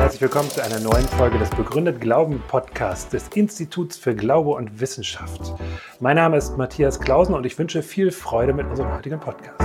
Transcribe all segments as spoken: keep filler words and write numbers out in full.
herzlich willkommen zu einer neuen Folge des Begründet Glauben Podcasts des Instituts für Glaube und Wissenschaft. Mein Name ist Matthias Clausen und ich wünsche viel Freude mit unserem heutigen Podcast.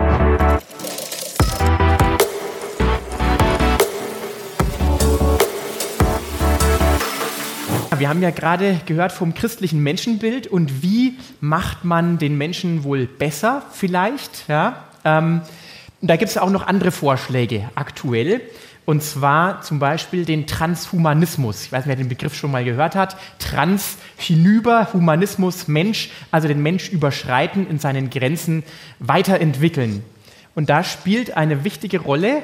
Wir haben ja gerade gehört vom christlichen Menschenbild und wie macht man den Menschen wohl besser vielleicht. Ja? Ähm, da gibt es auch noch andere Vorschläge aktuell, und zwar zum Beispiel den Transhumanismus. Ich weiß nicht, wer den Begriff schon mal gehört hat. Trans hinüber, Humanismus, Mensch, also den Mensch überschreiten, in seinen Grenzen weiterentwickeln. Und da spielt eine wichtige Rolle,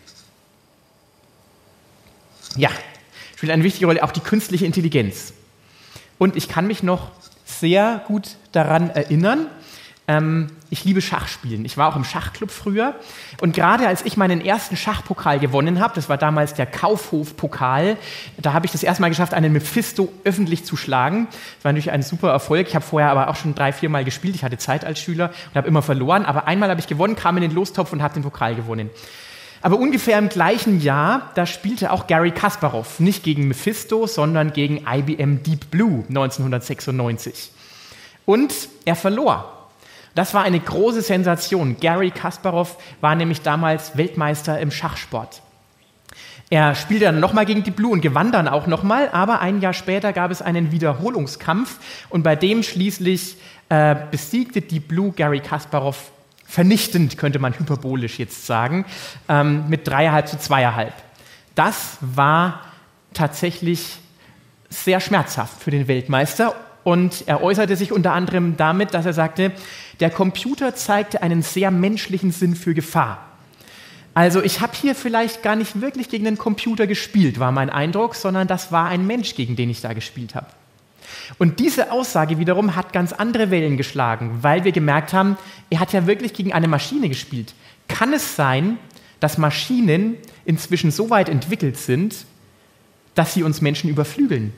ja, spielt eine wichtige Rolle auch die künstliche Intelligenz. Und ich kann mich noch sehr gut daran erinnern, ähm, ich liebe Schachspielen. Ich war auch im Schachclub früher. Und gerade als ich meinen ersten Schachpokal gewonnen habe, das war damals der Kaufhof-Pokal, da habe ich das erste Mal geschafft, einen Mephisto öffentlich zu schlagen. Das war natürlich ein super Erfolg. Ich habe vorher aber auch schon drei, vier Mal gespielt. Ich hatte Zeit als Schüler und habe immer verloren. Aber einmal habe ich gewonnen, kam in den Lostopf und habe den Pokal gewonnen. Aber ungefähr im gleichen Jahr, da spielte auch Garry Kasparov, nicht gegen Mephisto, sondern gegen I B M Deep Blue neunzehnhundertsechsundneunzig. Und er verlor. Das war eine große Sensation. Garry Kasparov war nämlich damals Weltmeister im Schachsport. Er spielte dann nochmal gegen Deep Blue und gewann dann auch nochmal, aber ein Jahr später gab es einen Wiederholungskampf und bei dem schließlich äh, besiegte Deep Blue Garry Kasparov vernichtend, könnte man hyperbolisch jetzt sagen, ähm, mit dreieinhalb zu zweieinhalb. Das war tatsächlich sehr schmerzhaft für den Weltmeister und er äußerte sich unter anderem damit, dass er sagte, der Computer zeigte einen sehr menschlichen Sinn für Gefahr. Also ich habe hier vielleicht gar nicht wirklich gegen den Computer gespielt, war mein Eindruck, sondern das war ein Mensch, gegen den ich da gespielt habe. Und diese Aussage wiederum hat ganz andere Wellen geschlagen, weil wir gemerkt haben, er hat ja wirklich gegen eine Maschine gespielt. Kann es sein, dass Maschinen inzwischen so weit entwickelt sind, dass sie uns Menschen überflügeln?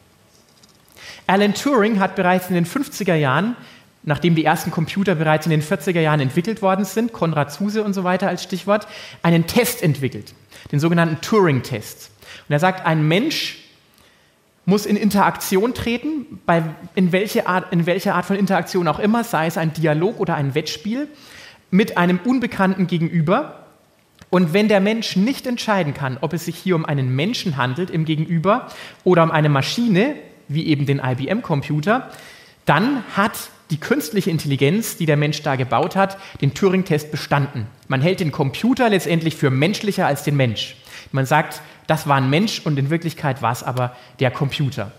Alan Turing hat bereits in den fünfziger Jahren, nachdem die ersten Computer bereits in den vierziger Jahren entwickelt worden sind, Konrad Zuse und so weiter als Stichwort, einen Test entwickelt, den sogenannten Turing-Test. Und er sagt, ein Mensch muss in Interaktion treten, bei, in, welche Art, in welcher Art von Interaktion auch immer, sei es ein Dialog oder ein Wettspiel, mit einem Unbekannten Gegenüber. Und wenn der Mensch nicht entscheiden kann, ob es sich hier um einen Menschen handelt im Gegenüber oder um eine Maschine, wie eben den I B M-Computer, dann hat die künstliche Intelligenz, die der Mensch da gebaut hat, den Turing-Test bestanden. Man hält den Computer letztendlich für menschlicher als den Mensch. Man sagt, das war ein Mensch und in Wirklichkeit war es aber der Computer.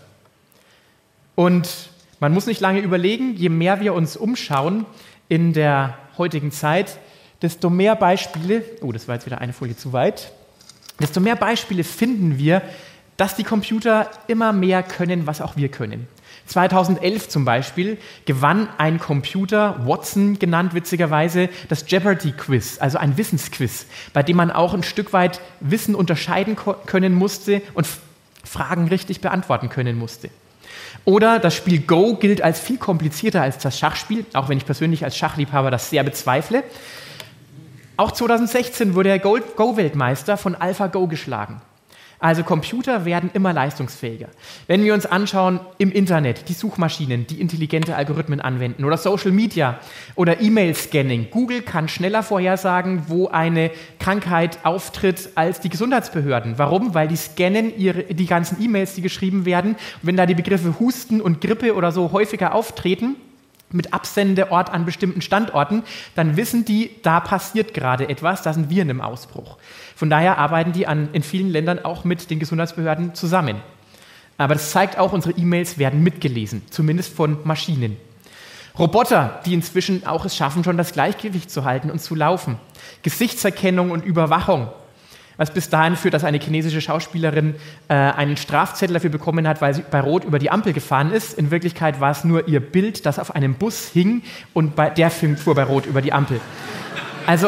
Und man muss nicht lange überlegen, je mehr wir uns umschauen in der heutigen Zeit, desto mehr Beispiele, oh, das war jetzt wieder eine Folie zu weit, desto mehr Beispiele finden wir, dass die Computer immer mehr können, was auch wir können. zweitausendelf zum Beispiel gewann ein Computer, Watson genannt witzigerweise, das Jeopardy-Quiz, also ein Wissensquiz, bei dem man auch ein Stück weit Wissen unterscheiden ko- können musste und F- Fragen richtig beantworten können musste. Oder das Spiel Go gilt als viel komplizierter als das Schachspiel, auch wenn ich persönlich als Schachliebhaber das sehr bezweifle. Auch zweitausendsechzehn wurde der Go- Go-Weltmeister von AlphaGo geschlagen. Also Computer werden immer leistungsfähiger. Wenn wir uns anschauen im Internet, die Suchmaschinen, die intelligente Algorithmen anwenden oder Social Media oder E-Mail-Scanning. Google kann schneller vorhersagen, wo eine Krankheit auftritt als die Gesundheitsbehörden. Warum? Weil die scannen ihre, die ganzen E-Mails, die geschrieben werden. Und wenn da die Begriffe Husten und Grippe oder so häufiger auftreten, mit Absendeort an bestimmten Standorten, dann wissen die, da passiert gerade etwas, da sind Viren im Ausbruch. Von daher arbeiten die an, in vielen Ländern auch mit den Gesundheitsbehörden zusammen. Aber das zeigt auch, unsere E-Mails werden mitgelesen, zumindest von Maschinen. Roboter, die inzwischen auch es schaffen, schon das Gleichgewicht zu halten und zu laufen. Gesichtserkennung und Überwachung. Was bis dahin führt, dass eine chinesische Schauspielerin äh, einen Strafzettel dafür bekommen hat, weil sie bei Rot über die Ampel gefahren ist. In Wirklichkeit war es nur ihr Bild, das auf einem Bus hing und bei, der fuhr bei Rot über die Ampel. Also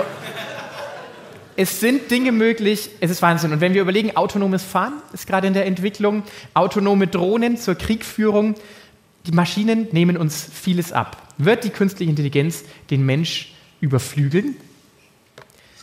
es sind Dinge möglich, es ist Wahnsinn. Und wenn wir überlegen, autonomes Fahren ist gerade in der Entwicklung, autonome Drohnen zur Kriegführung, die Maschinen nehmen uns vieles ab. Wird die künstliche Intelligenz den Mensch überflügeln?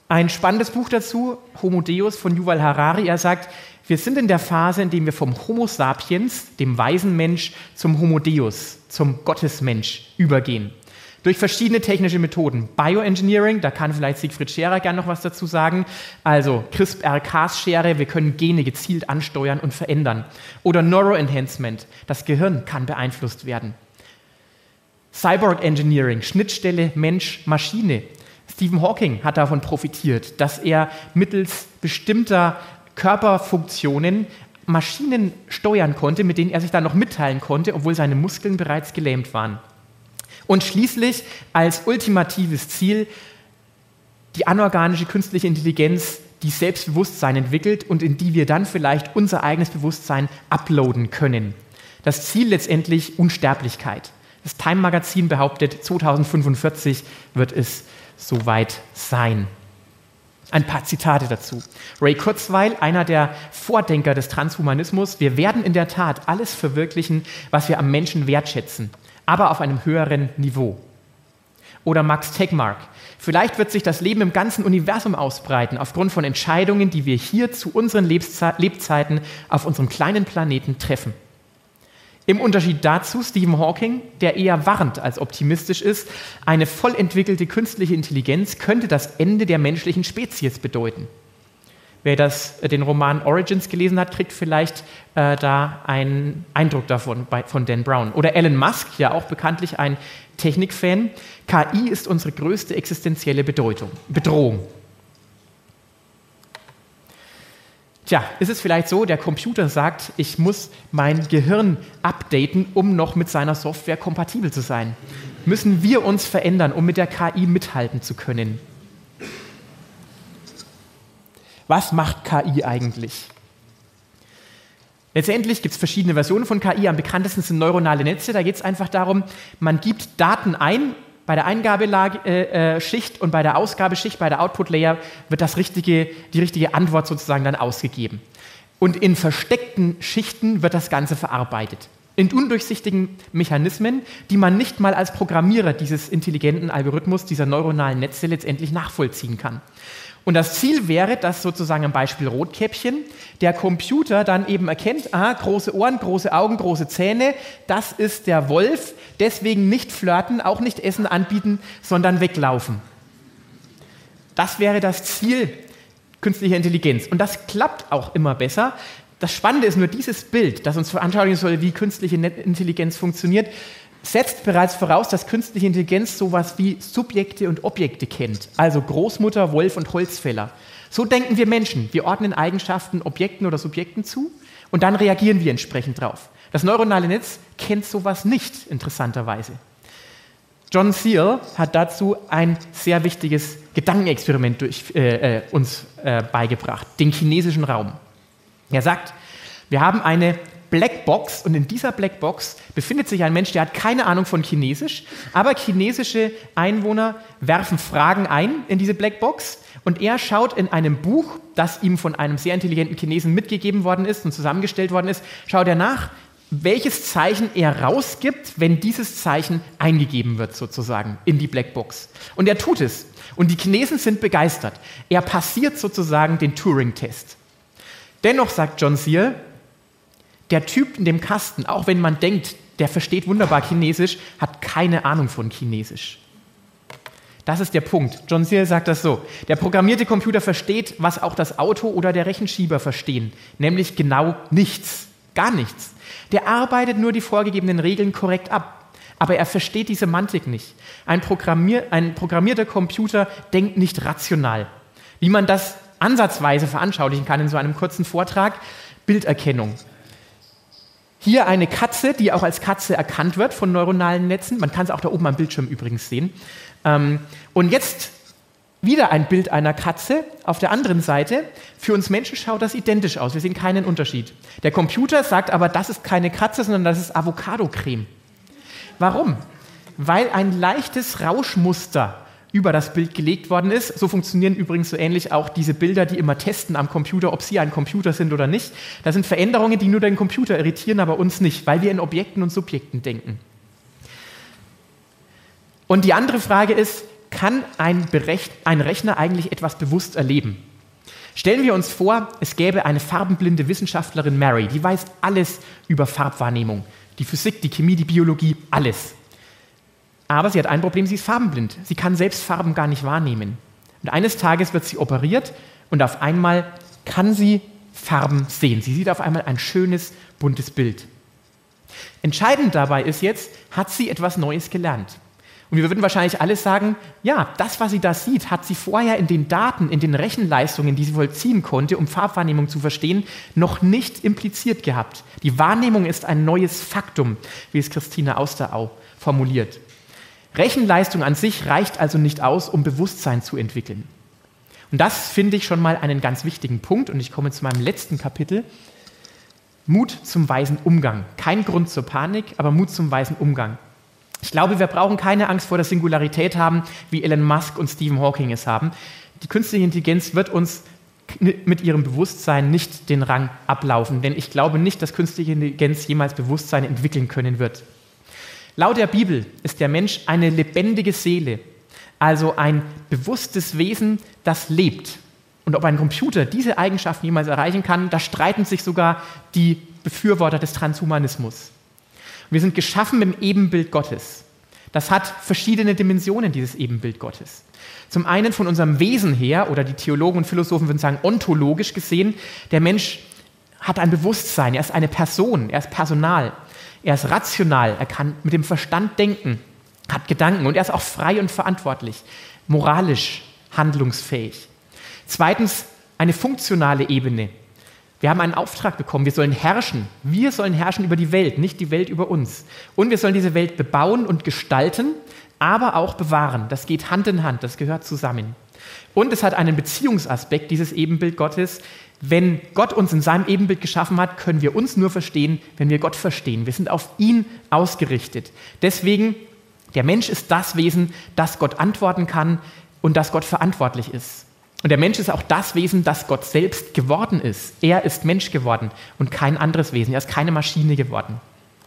Ein spannendes Buch dazu, Homo Deus von Yuval Harari. Er sagt, wir sind in der Phase, in der wir vom Homo sapiens, dem weisen Mensch, zum Homo Deus, zum Gottesmensch übergehen. Durch verschiedene technische Methoden. Bioengineering, da kann vielleicht Siegfried Scherer gerne noch was dazu sagen. Also CRISPR-Cas-Schere, wir können Gene gezielt ansteuern und verändern. Oder Neuroenhancement, das Gehirn kann beeinflusst werden. Cyborg Engineering, Schnittstelle Mensch-Maschine. Stephen Hawking hat davon profitiert, dass er mittels bestimmter Körperfunktionen Maschinen steuern konnte, mit denen er sich dann noch mitteilen konnte, obwohl seine Muskeln bereits gelähmt waren. Und schließlich als ultimatives Ziel die anorganische künstliche Intelligenz, die Selbstbewusstsein entwickelt und in die wir dann vielleicht unser eigenes Bewusstsein uploaden können. Das Ziel letztendlich Unsterblichkeit. Das Time-Magazin behauptet, zweitausendfünfundvierzig wird es soweit sein. Ein paar Zitate dazu. Ray Kurzweil, einer der Vordenker des Transhumanismus: Wir werden in der Tat alles verwirklichen, was wir am Menschen wertschätzen, aber auf einem höheren Niveau. Oder Max Tegmark: Vielleicht wird sich das Leben im ganzen Universum ausbreiten, aufgrund von Entscheidungen, die wir hier zu unseren Lebzeiten auf unserem kleinen Planeten treffen. Im Unterschied dazu Stephen Hawking, der eher warnt als optimistisch ist, eine voll entwickelte künstliche Intelligenz könnte das Ende der menschlichen Spezies bedeuten. Wer das, den Roman Origins gelesen hat, kriegt vielleicht äh, da einen Eindruck davon bei, von Dan Brown. Oder Elon Musk, ja auch bekanntlich ein Technikfan: K I ist unsere größte existenzielle Bedeutung, Bedrohung. Tja, ist es vielleicht so, der Computer sagt, ich muss mein Gehirn updaten, um noch mit seiner Software kompatibel zu sein? Müssen wir uns verändern, um mit der K I mithalten zu können? Was macht K I eigentlich? Letztendlich gibt es verschiedene Versionen von K I. Am bekanntesten sind neuronale Netze. Da geht es einfach darum, man gibt Daten ein, bei der Eingabeschicht äh, äh, und bei der Ausgabeschicht, bei der Output-Layer wird das richtige, die richtige Antwort sozusagen dann ausgegeben. Und in versteckten Schichten wird das Ganze verarbeitet. In undurchsichtigen Mechanismen, die man nicht mal als Programmierer dieses intelligenten Algorithmus, dieser neuronalen Netze letztendlich nachvollziehen kann. Und das Ziel wäre, dass sozusagen am Beispiel Rotkäppchen der Computer dann eben erkennt, aha, große Ohren, große Augen, große Zähne, das ist der Wolf, deswegen nicht flirten, auch nicht Essen anbieten, sondern weglaufen. Das wäre das Ziel künstlicher Intelligenz. Und das klappt auch immer besser. Das Spannende ist nur, dieses Bild, das uns veranschaulichen soll, wie künstliche Intelligenz funktioniert, setzt bereits voraus, dass künstliche Intelligenz sowas wie Subjekte und Objekte kennt. Also Großmutter, Wolf und Holzfäller. So denken wir Menschen. Wir ordnen Eigenschaften Objekten oder Subjekten zu und dann reagieren wir entsprechend drauf. Das neuronale Netz kennt sowas nicht, interessanterweise. John Searle hat dazu ein sehr wichtiges Gedankenexperiment durch, äh, äh, uns äh, beigebracht, den chinesischen Raum. Er sagt, wir haben eine Blackbox und in dieser Blackbox befindet sich ein Mensch, der hat keine Ahnung von Chinesisch, aber chinesische Einwohner werfen Fragen ein in diese Blackbox und er schaut in einem Buch, das ihm von einem sehr intelligenten Chinesen mitgegeben worden ist und zusammengestellt worden ist, schaut er nach, welches Zeichen er rausgibt, wenn dieses Zeichen eingegeben wird sozusagen in die Blackbox. Und er tut es. Und die Chinesen sind begeistert. Er passiert sozusagen den Turing-Test. Dennoch sagt John Searle, der Typ in dem Kasten, auch wenn man denkt, der versteht wunderbar Chinesisch, hat keine Ahnung von Chinesisch. Das ist der Punkt. John Searle sagt das so: Der programmierte Computer versteht, was auch das Auto oder der Rechenschieber verstehen, nämlich genau nichts, gar nichts. Der arbeitet nur die vorgegebenen Regeln korrekt ab, aber er versteht die Semantik nicht. Ein, Programmier- ein programmierter Computer denkt nicht rational. Wie man das ansatzweise veranschaulichen kann in so einem kurzen Vortrag: Bilderkennung. Hier eine Katze, die auch als Katze erkannt wird von neuronalen Netzen. Man kann es auch da oben am Bildschirm übrigens sehen. Und jetzt wieder ein Bild einer Katze auf der anderen Seite. Für uns Menschen schaut das identisch aus. Wir sehen keinen Unterschied. Der Computer sagt aber, das ist keine Katze, sondern das ist Avocado-Creme. Warum? Weil ein leichtes Rauschmuster über das Bild gelegt worden ist. So funktionieren übrigens so ähnlich auch diese Bilder, die immer testen am Computer, ob sie ein Computer sind oder nicht. Das sind Veränderungen, die nur den Computer irritieren, aber uns nicht, weil wir in Objekten und Subjekten denken. Und die andere Frage ist, kann ein, Berech- ein Rechner eigentlich etwas bewusst erleben? Stellen wir uns vor, es gäbe eine farbenblinde Wissenschaftlerin Mary, die weiß alles über Farbwahrnehmung. Die Physik, die Chemie, die Biologie, alles. Aber sie hat ein Problem, sie ist farbenblind. Sie kann selbst Farben gar nicht wahrnehmen. Und eines Tages wird sie operiert und auf einmal kann sie Farben sehen. Sie sieht auf einmal ein schönes, buntes Bild. Entscheidend dabei ist jetzt, hat sie etwas Neues gelernt. Und wir würden wahrscheinlich alle sagen, ja, das, was sie da sieht, hat sie vorher in den Daten, in den Rechenleistungen, die sie vollziehen konnte, um Farbwahrnehmung zu verstehen, noch nicht impliziert gehabt. Die Wahrnehmung ist ein neues Faktum, wie es Christine Austerau formuliert. Rechenleistung an sich reicht also nicht aus, um Bewusstsein zu entwickeln. Und das finde ich schon mal einen ganz wichtigen Punkt. Und ich komme zu meinem letzten Kapitel. Mut zum weisen Umgang. Kein Grund zur Panik, aber Mut zum weisen Umgang. Ich glaube, wir brauchen keine Angst vor der Singularität haben, wie Elon Musk und Stephen Hawking es haben. Die künstliche Intelligenz wird uns mit ihrem Bewusstsein nicht den Rang ablaufen, denn ich glaube nicht, dass künstliche Intelligenz jemals Bewusstsein entwickeln können wird. Laut der Bibel ist der Mensch eine lebendige Seele, also ein bewusstes Wesen, das lebt. Und ob ein Computer diese Eigenschaften jemals erreichen kann, da streiten sich sogar die Befürworter des Transhumanismus. Wir sind geschaffen im Ebenbild Gottes. Das hat verschiedene Dimensionen, dieses Ebenbild Gottes. Zum einen von unserem Wesen her, oder die Theologen und Philosophen würden sagen, ontologisch gesehen, der Mensch hat ein Bewusstsein, er ist eine Person, er ist Personal, er ist rational, er kann mit dem Verstand denken, hat Gedanken und er ist auch frei und verantwortlich, moralisch handlungsfähig. Zweitens eine funktionale Ebene. Wir haben einen Auftrag bekommen, wir sollen herrschen. Wir sollen herrschen über die Welt, nicht die Welt über uns. Und wir sollen diese Welt bebauen und gestalten, aber auch bewahren. Das geht Hand in Hand, das gehört zusammen. Und es hat einen Beziehungsaspekt, dieses Ebenbild Gottes. Wenn Gott uns in seinem Ebenbild geschaffen hat, können wir uns nur verstehen, wenn wir Gott verstehen. Wir sind auf ihn ausgerichtet. Deswegen, der Mensch ist das Wesen, das Gott antworten kann und das Gott verantwortlich ist. Und der Mensch ist auch das Wesen, das Gott selbst geworden ist. Er ist Mensch geworden und kein anderes Wesen. Er ist keine Maschine geworden.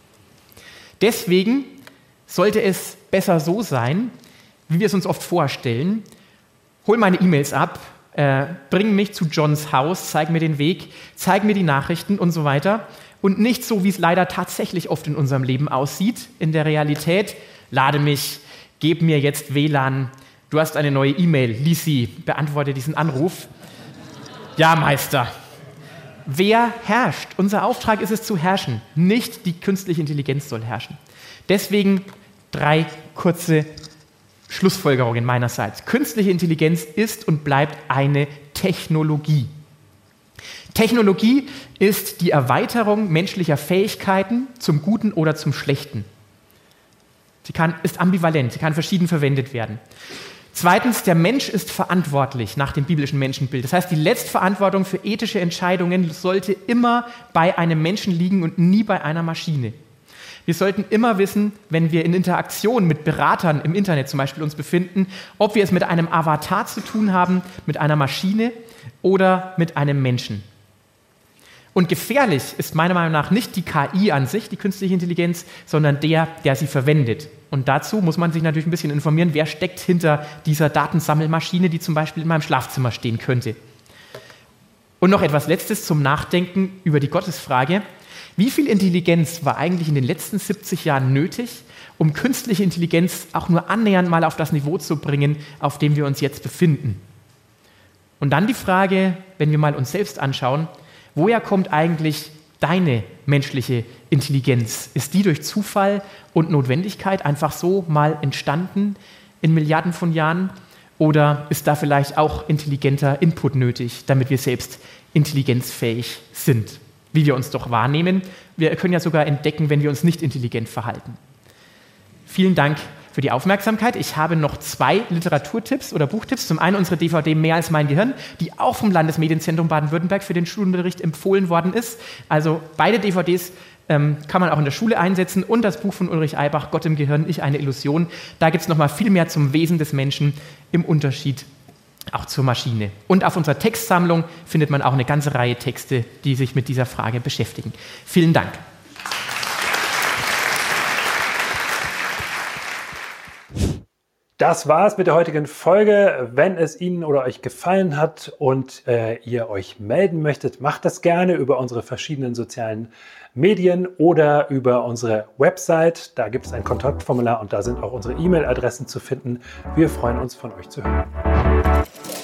Deswegen sollte es besser so sein, wie wir es uns oft vorstellen. Hol meine E-Mails ab, äh, bring mich zu Johns Haus, zeig mir den Weg, zeig mir die Nachrichten und so weiter. Und nicht so, wie es leider tatsächlich oft in unserem Leben aussieht. In der Realität, lade mich, gib mir jetzt W L A N, du hast eine neue E-Mail, lies sie, beantworte diesen Anruf. Ja, Meister. Wer herrscht? Unser Auftrag ist es zu herrschen, nicht die künstliche Intelligenz soll herrschen. Deswegen drei kurze Schlussfolgerungen meinerseits. Künstliche Intelligenz ist und bleibt eine Technologie. Technologie ist die Erweiterung menschlicher Fähigkeiten zum Guten oder zum Schlechten. Sie kann, ist ambivalent, sie kann verschieden verwendet werden. Zweitens, der Mensch ist verantwortlich nach dem biblischen Menschenbild. Das heißt, die Letztverantwortung für ethische Entscheidungen sollte immer bei einem Menschen liegen und nie bei einer Maschine. Wir sollten immer wissen, wenn wir in Interaktion mit Beratern im Internet zum Beispiel uns befinden, ob wir es mit einem Avatar zu tun haben, mit einer Maschine oder mit einem Menschen. Und gefährlich ist meiner Meinung nach nicht die K I an sich, die künstliche Intelligenz, sondern der, der sie verwendet. Und dazu muss man sich natürlich ein bisschen informieren, wer steckt hinter dieser Datensammelmaschine, die zum Beispiel in meinem Schlafzimmer stehen könnte. Und noch etwas Letztes zum Nachdenken über die Gottesfrage. Wie viel Intelligenz war eigentlich in den letzten siebzig Jahren nötig, um künstliche Intelligenz auch nur annähernd mal auf das Niveau zu bringen, auf dem wir uns jetzt befinden? Und dann die Frage, wenn wir mal uns selbst anschauen, woher kommt eigentlich deine menschliche Intelligenz? Ist die durch Zufall und Notwendigkeit einfach so mal entstanden in Milliarden von Jahren? Oder ist da vielleicht auch intelligenter Input nötig, damit wir selbst intelligenzfähig sind? Wie wir uns doch wahrnehmen. Wir können ja sogar entdecken, wenn wir uns nicht intelligent verhalten. Vielen Dank für die Aufmerksamkeit. Ich habe noch zwei Literaturtipps oder Buchtipps. Zum einen unsere D V D Mehr als mein Gehirn, die auch vom Landesmedienzentrum Baden-Württemberg für den Schulunterricht empfohlen worden ist. Also beide D V Ds ähm, kann man auch in der Schule einsetzen. Und das Buch von Ulrich Eibach, Gott im Gehirn, ich eine Illusion. Da gibt es noch mal viel mehr zum Wesen des Menschen im Unterschied auch zur Maschine. Und auf unserer Textsammlung findet man auch eine ganze Reihe Texte, die sich mit dieser Frage beschäftigen. Vielen Dank. Das war's mit der heutigen Folge. Wenn es Ihnen oder euch gefallen hat und äh, ihr euch melden möchtet, macht das gerne über unsere verschiedenen sozialen Medien oder über unsere Website. Da gibt es ein Kontaktformular und da sind auch unsere E-Mail-Adressen zu finden. Wir freuen uns, von euch zu hören.